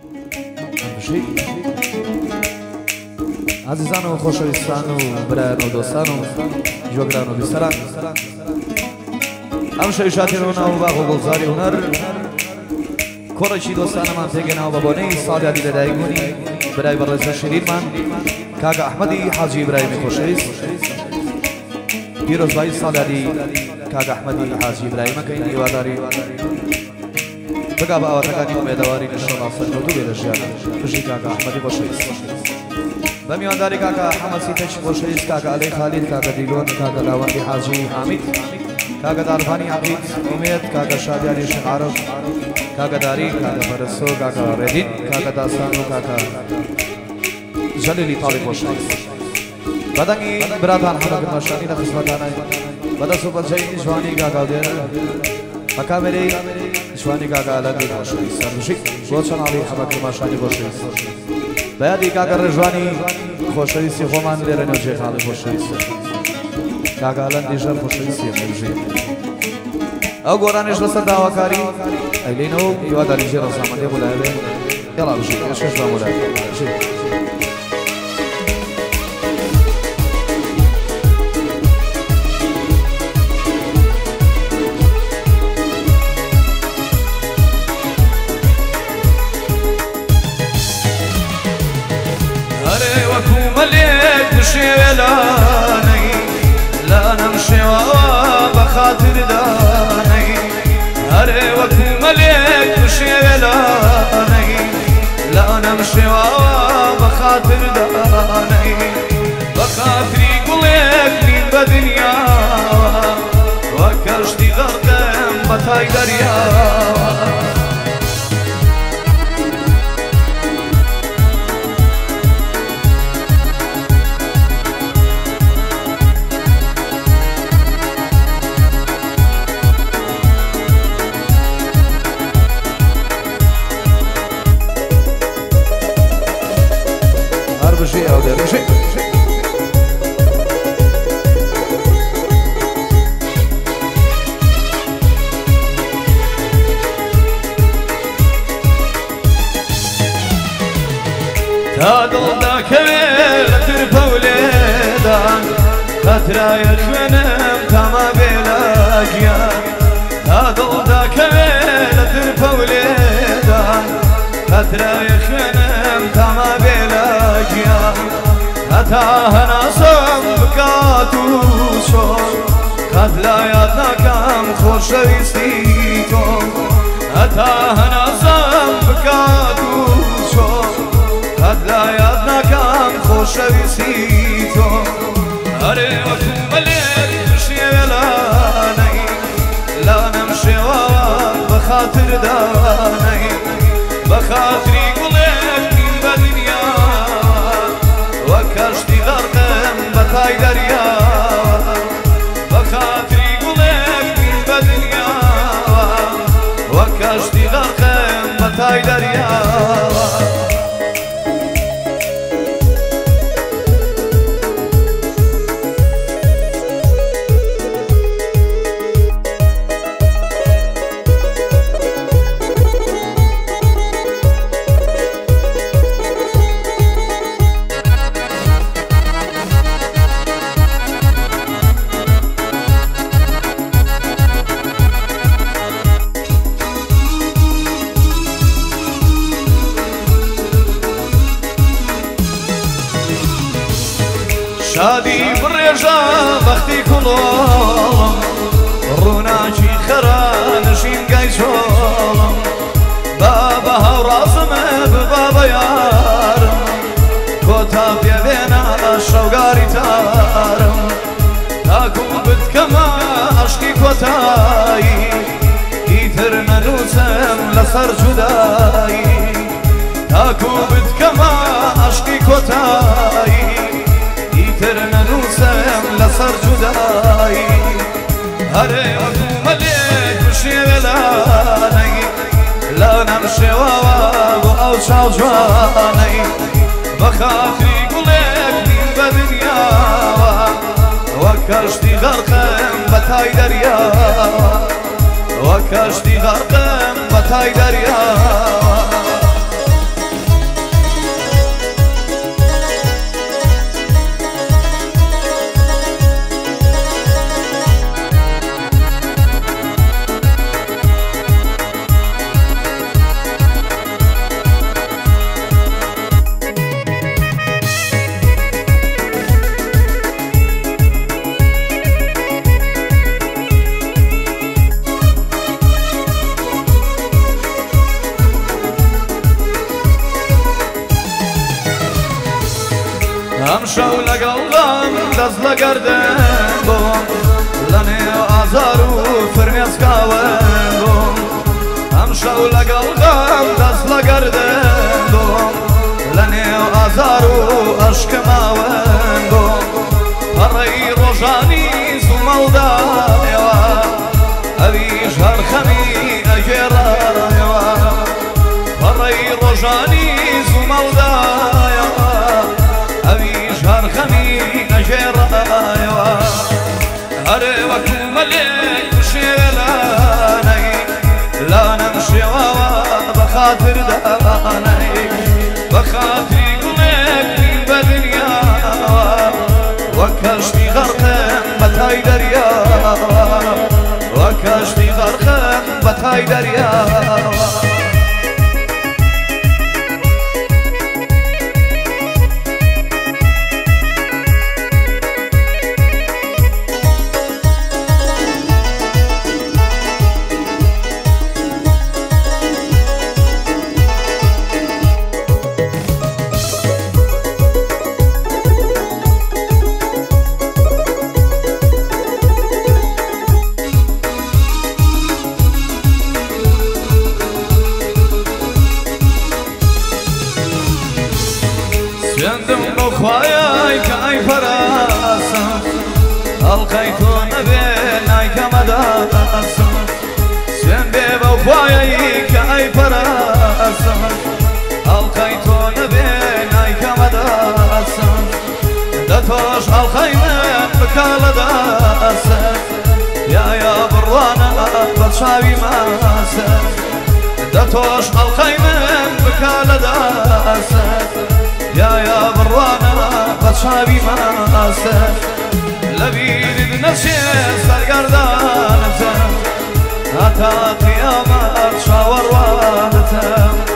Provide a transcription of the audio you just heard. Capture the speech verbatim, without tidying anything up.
عزیزانو خوشویستانو برایانو دوستانو جوگرانو بیسران هم شایشاتیرونا و باغ و گلزاری هنر کورچی دوستان من تگنا و بابانی سال یادی لدایگونی برای بررس شیرین من کاغا احمدی حاجی ابراهیمی خوشویست پیروز بای سال یادی کاغا احمدی حاجی ابراهیم که این ایواداری بگا با آواتگانی امیدواری نشان آفر نودو بیرشیانا خوشی کاغا احمدی خوشویست بمیانداری کاغا حمد سیتش خوشویست کاغا علی خالد کاغا دیلون کاغا لاوندی حاجی حامد کاغا دارفانی عقید امید کاغا شادیانی شعارف کاغا داری کاغا برسو کاغا ردین کاغا داستانو کاغا جلیلی طالب خوشویست بدنگی برادان حمد مشانی نخصبتانه بدا صوبت جایی جوانی کاغا دیر مکامری جوانی کاغا علندی خوشویست سرمشی بوچن علی حمد مشانی خوشویست بیادی کاغا رجوانی خوشویستی خومان لیرنو جی خالی خوشویست کاغا علندی جر خوشویستی مرجی او گورانش لسر داواکاری ایلینو ایواداری جی رسامنده بولایده یلا بشی اشکش با بولایده بشی شيلاني لا نمشي بخاطر داني هري وكو مليك شيلاني لا نمشي بخاطر داني بخاطري قليك من بدنيا وكشتي غرقم بتاي دريا بشي او ده بشي تادل دا كبير ترفا وليدان خطرا يخونم تما بلاجيا تادل دا كبير ترفا وليدان خطرا يخونم تما بلاجيا هتاهنا سمكاتو شو قد لا يدنا كم خوشويستيتو هتاهنا سمكاتو شو قد لا يدنا كم خوشويستيتو هري وكو مليك تشي ولاني لا نمشي بخاطر داني بخاطري قليك من بدنيا وكشتي غرقم بتاي دريا بخاطري قليك من بدنيا وكشتي غرقم بتاي دريا شادي بريجا بختي كلهم روناجي خران شين قايشولم بابا وراسم ببابا يارم كوتا بيبينا الشوقاري تارم تاكو بتكما اشكي كوتاي يثرنا نوسم لصر جداي تاكو بتكما اشكي كوتاي ترنا نوسم لصر جداي هري وكو مليك بشي ولاني لا نمشي وابو او شاو جواني بخاطري قليك من بدنيا وكشتي غرقم بتاي دريا وكشتي غرقم بتاي دريا ئەم شەو لەگەڵدام دەست لە گەردن بۆم لە نێو ئازار و فرمێسکاوەن بۆم ئەم شەو لەگەڵدام دەست لە گەردن بۆم لە نێو ئازار و ئەشکەماوەن بۆم پەڕەی ڕۆژانی زومەڵدایەوە ئەویش هەر خەمی ئەگێڕایەوە پەڕەی ڕۆژانی زومەڵدایەوە ئەویش هەر خەمی ئەگێڕایەوە هەرێ وەکو مەلێک شێوێ لانەی لانەم شێواوە بەخاتر دانەی بەخاتری گوڵێکی بە دنیاوە وەک کەشتی غەرقم بە تای دەریاوە وەک کەشتی غەرقم بە تای دەریاوە سوێندم بۆ خوایای کە ئای پەراسم هەڵقەی تۆ نەبێ نایکەمەداسم سوێن بێ بەو خوایایی کە ئای پەراسم هەڵقەی تۆ نەبێ نایکەمەداسم دە تۆش هەڵقەی من بکە لە دەست یایا بڕوانە بە چاوی ماسە دە تۆش هەڵقەی من بکە لە دەست یایا بڕوانە بە چاوی ماسە لە بیرت نەچێ سەرگەردانەتە هەتا قیامەت چاوەڕوانەتە